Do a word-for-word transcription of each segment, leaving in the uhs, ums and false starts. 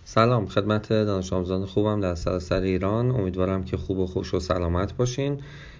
سلام خدمت دانش آموزان خوبم در سراسر ایران. امیدوارم که خوب و خوش و سلامت باشین.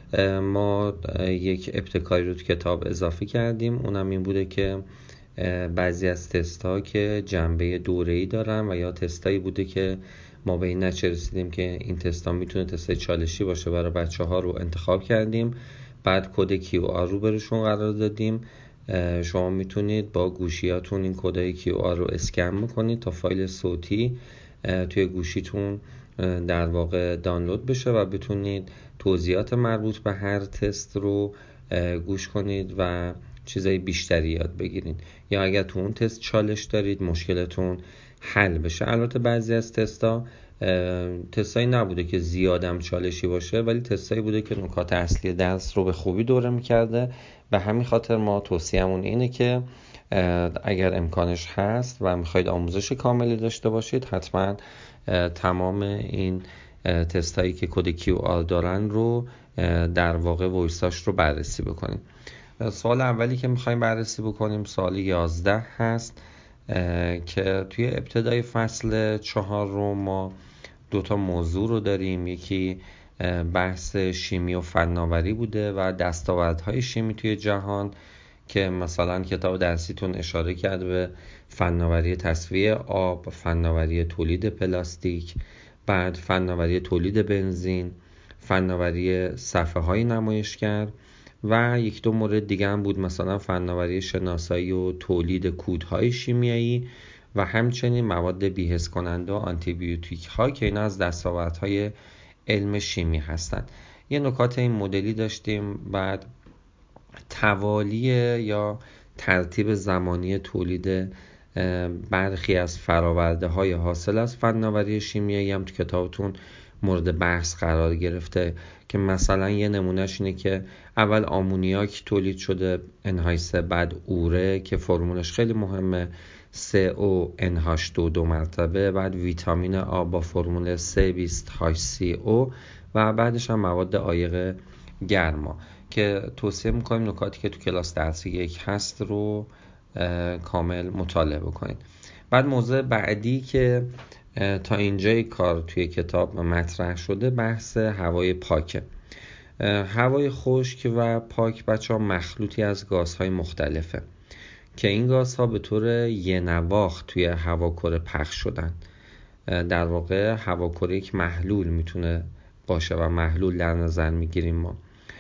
ما یک ابتکاری رو تو کتاب اضافه کردیم، اونم این بوده که بعضی از تست ها که جنبه دوره‌ای دارن و یا تستایی بوده که ما به این نتیجه رسیدیم که این تست ها میتونه تست چالشی باشه، برای بچه ها رو انتخاب کردیم. بعد کد کیو آر رو برشون قرار دادیم. شما میتونید با گوشیاتون این کدای کیو آر رو اسکن بکنید تا فایل صوتی توی گوشیتون در واقع دانلود بشه و بتونید توضیحات مربوط به هر تست رو گوش کنید و چیزای بیشتری یاد بگیرید، یا اگر تو اون تست چالش دارید مشکلتون حل بشه. البته بعضی از تستا تستایی نبوده که زیادم چالشی باشه، ولی تستایی بوده که نکات اصلی درس رو به خوبی دوره میکرده. به همین خاطر ما توصیه‌مون اینه که اگر امکانش هست و میخواید آموزش کاملی داشته باشید، حتما تمام این تستایی که کد کیو آر دارن رو در واقع وایساش رو بررسی بکنید. سوال اولی که میخوایم بررسی بکنیم سوال یازده هست که توی ابتدای فصل چهار رو ما دوتا موضوع رو داریم. یکی بحث شیمی و فناوری بوده و دستاوردهای شیمی توی جهان، که مثلا کتاب درسیتون اشاره کرده به فناوری تصفیه آب، فناوری تولید پلاستیک، بعد فناوری تولید بنزین، فناوری صفحه های نمایشگر و یک دو مورد دیگه هم بود، مثلا فناوری شناسایی و تولید کودهای شیمیایی و همچنین مواد بی‌حس کننده و آنتی بیوتیک ها که اینا از دستاوردهای علم شیمی هستند. یه نکات این مدلی داشتیم. بعد توالی یا ترتیب زمانی تولید برخی از فراورده های حاصل از فناوری شیمیایی هم تو کتابتون مورد بحث قرار گرفته، که مثلا یه نمونهش اینه که اول آمونیاک تولید شده ان-سه، بعد اوره که فرمولش خیلی مهمه سی او ان هاچ دو دو مرتبه، بعد ویتامین آ با فرمول سی بیست هاچ سی او و بعدش هم مواد عایق گرما، که توصیه میکنیم نکاتی که تو کلاس درسی یک هست رو کامل مطالعه بکنید. بعد موضوع بعدی که تا اینجای کار توی کتاب مطرح شده بحث هوای پاکه. هوای خشک و پاک بچه ها مخلوطی از گازهای مختلفه که این گازها به طور یه نواخت توی هواکره پخش شدن. در واقع هواکره یک محلول میتونه باشه و محلول در نظر میگیریم ما.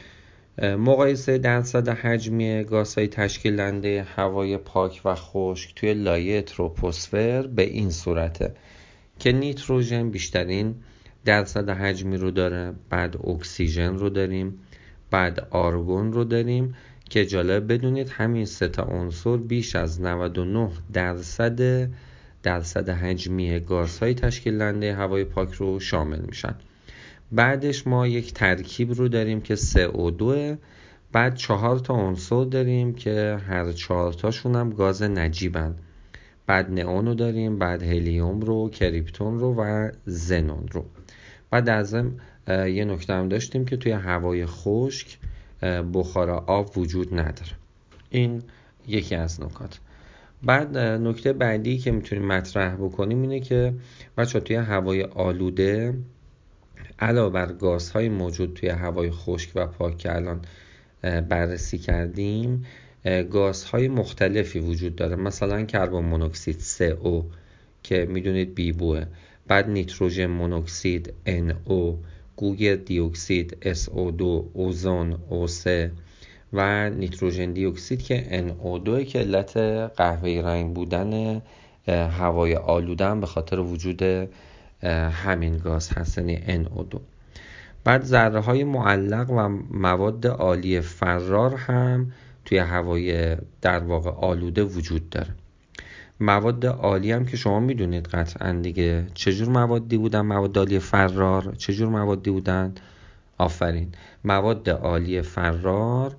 مقایسه درصد حجمی گازهای تشکیل دهنده هوای پاک و خشک توی لایه تروپوسفر به این صورته که نیتروژن بیشترین درصد حجمی رو داره، بعد اکسیژن رو داریم، بعد آرگون رو داریم، که جالب بدونید همین سه تا عنصر بیش از نود و نه درصد درصد حجمی گازهای تشکیل دهنده هوای پاک رو شامل میشن. بعدش ما یک ترکیب رو داریم که سی او دو، بعد چهار تا عنصر داریم که هر چهار تاشون هم گاز نجیبن. بعد نئون رو داریم، بعد هلیوم رو، کریپتون رو و زنون رو. بعد از این یه نکته هم داشتیم که توی هوای خشک بخار آب وجود نداره. این یکی از نکات. بعد نکته بعدی که میتونیم مطرح بکنیم اینه که بچه توی هوای آلوده علاوه بر گازهای موجود توی هوای خشک و پاک که الان بررسی کردیم، گازهای مختلفی وجود داره، مثلا کربن مونوکسید سی او که میدونید بیبوه، بعد نیتروژن مونوکسید ان او، گوگرد دی اکسید اس او دو، اوزون او سه و نیتروژن دی اکسید که ان او دو که علت قهوه‌ای رنگ بودن هوای آلوده هم به خاطر وجود همین گاز هست، یعنی ان او دو. بعد ذره های معلق و مواد عالی فرار هم توی هوای در واقع آلوده وجود داره. مواد عالی هم که شما میدونید قطعا دیگه چجور موادی بودن. مواد عالی فرار چجور موادی بودن؟ آفرین، مواد عالی فرار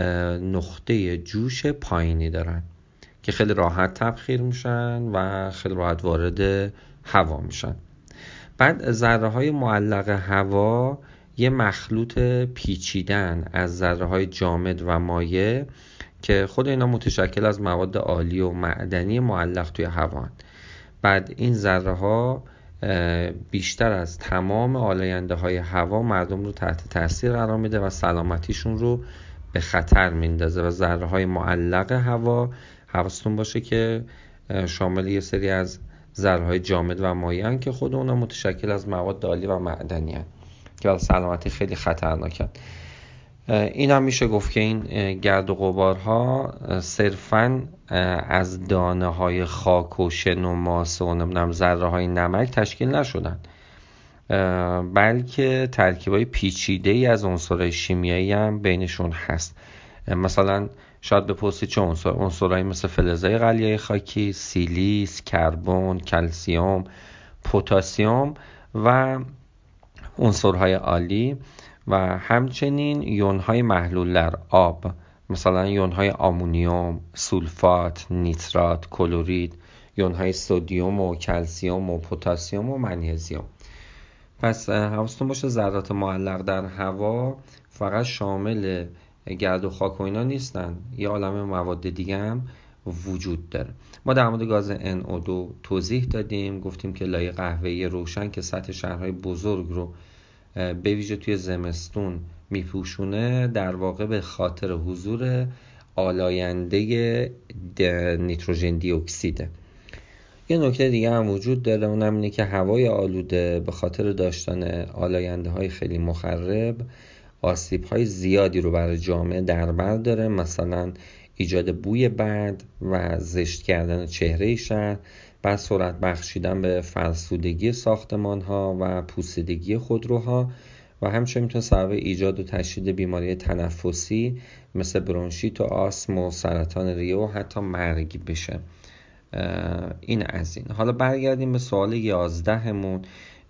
نقطه جوش پایینی دارن که خیلی راحت تبخیر میشن و خیلی راحت وارد هوا میشن. بعد ذره های معلق هوا یه مخلوط پیچیدن از ذره های جامد و مایع که خود اینا متشکل از مواد عالی و معدنی معلق توی هوا هستند. بعد این ذره ها بیشتر از تمام آلاینده های هوا مردم رو تحت تاثیر قرار میده و سلامتیشون رو به خطر میندازه. و ذره های معلق هوا، حواستون باشه که شامل یه سری از ذره های جامد و مایعن که خود اونا متشکل از مواد آلی و معدنی هستند که برای سلامتی خیلی خطرناکن. این هم میشه گفت که این گرد و غبارها صرفاً از دانه های خاک و شن و ماس و نمیدونم ذره های نمک تشکیل نشدن، بلکه ترکیبای پیچیده ای از عنصرهای شیمیایی هم بینشون هست. مثلا شاید بپرسید چه عنصر؟ عنصرهایی مثل فلزای قلیه خاکی، سیلیس، کربن، کلسیم، پتاسیم و عنصرهای آلی و همچنین یونهای محلول در آب، مثلا یونهای آمونیوم، سولفات، نیترات، کلورید، یونهای سدیم و کلسیم و پتاسیم و منیزیم. پس حواستون باشه ذرات معلق در هوا فقط شامل گرد و خاک و اینا نیستن، یه عالمه مواد دیگه هم وجود داره. ما در مورد گاز ان او دو توضیح دادیم، گفتیم که لایه قهوه‌ای روشن که سطح شهرهای بزرگ رو به ویژه توی زمستون میپوشونه در واقع به خاطر حضور آلاینده نیتروژن دی اکسیده. یه نکته دیگه هم وجود داره، اونم اینه که هوای آلوده به خاطر داشتن آلاینده های خیلی مخرب آسیب های زیادی رو برای جامعه در بر داره، مثلا ایجاد بوی بد و زشت کردن چهره شهر، بعد سرعت بخشیدن به فرسودگی ساختمان ها و پوسیدگی خودروها و همچنین میتونه سبب ایجاد و تشدید بیماری تنفسی مثل برونشیت و آسم و سرطان ریه و حتی مرگ بشه. این از این. حالا برگردیم به سوال یازدهمون.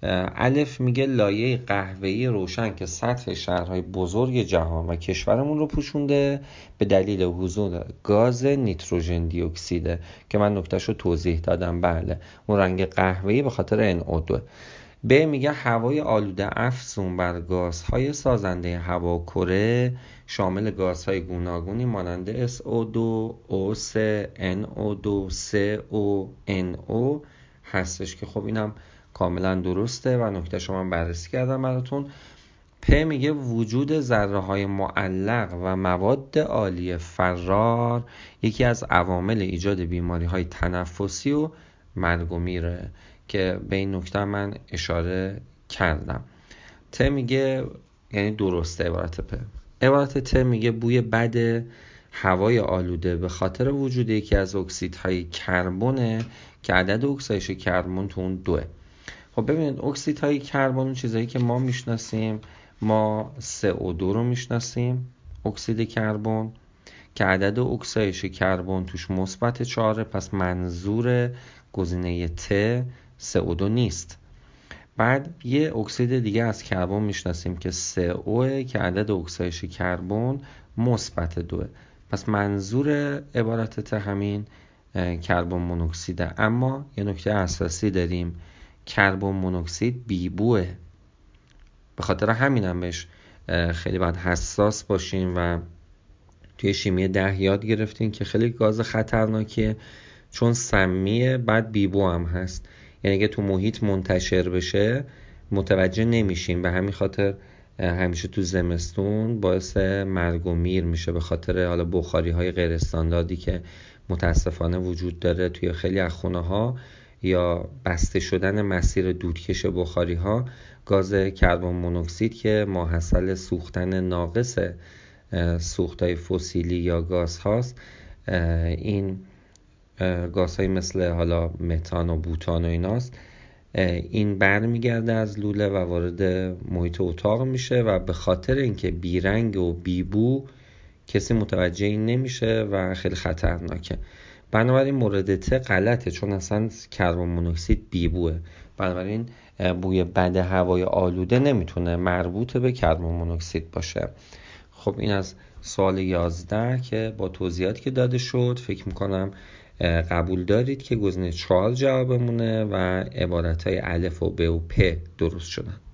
الف میگه لایه قهوه‌ای روشن که سطح شهرهای بزرگ جهان و کشورمون رو پوشونده به دلیل حضور گاز نیتروژن دی اکسیده که من نکتهشو توضیح دادم. بله، اون رنگ قهوه‌ای به خاطر ان او دو. ب میگه هوای آلوده افزون بر گازهای سازنده هوا کره شامل گازهای گوناگونی مانند اس او دو، او سه، ان او دو، سه او، ان او هستش که خب اینم کاملا درسته و نکته شما بررسی کردم براتون. پ میگه وجود ذره های معلق و مواد آلی فرار یکی از عوامل ایجاد بیماری های تنفسی و مرگ و میره که به این نکته من اشاره کردم. ت میگه یعنی درسته عبارت پ. عبارت ت میگه بوی بد هوای آلوده به خاطر وجود یکی از اکسیدهای کربونه که عدد اکسایش کربن تو اون دوه. خب ببینید اکسیدهای کربن چیزایی که ما میشناسیم، ما سه او دو رو میشناسیم، اکسید کربن که عدد اکسایش کربن توش مثبت چهاره، پس منظور گزینه ت سه او دو نیست. بعد یه اکسید دیگه از کربن میشناسیم که سه او که عدد اکسایش کربن مثبت دوه، پس منظور عبارت ت همین کربن مونوکسیده. اما یه نکته اساسی داریم، کربن مونوکسید بیبوه، به خاطر همینم بهش خیلی باید حساس باشیم و توی شیمی ده یاد گرفتیم که خیلی گاز خطرناکیه چون سمیه، بعد بیبو هم هست، یعنی اگه تو محیط منتشر بشه متوجه نمیشیم، به همین خاطر همیشه تو زمستون باعث مرگ و میر میشه به خاطر حالا بخاری های غیر استانداردی که متاسفانه وجود داره توی خیلی از خونه ها یا بسته شدن مسیر دودکش بخاری ها. گاز کربن مونوکسید که ماحصل سوختن ناقص سوختای فسیلی یا گاز هاست، این گازهای مثل حالا متان و بوتان و ایناست، این برمیگرده از لوله و وارد محیط اتاق میشه و به خاطر اینکه بیرنگ و بیبو کسی متوجه این نمیشه و خیلی خطرناکه. بنابراین مورد ت غلطه چون اصلا کربن مونوکسید بیبوه، بنابراین بوی بد هوای آلوده نمیتونه مربوط به کربن مونوکسید باشه. خب این از سوال یازده که با توضیحاتی که داده شد فکر میکنم قبول دارید که گزینه چهار جوابمونه و عبارتهای الف و ب و پ درست شدن.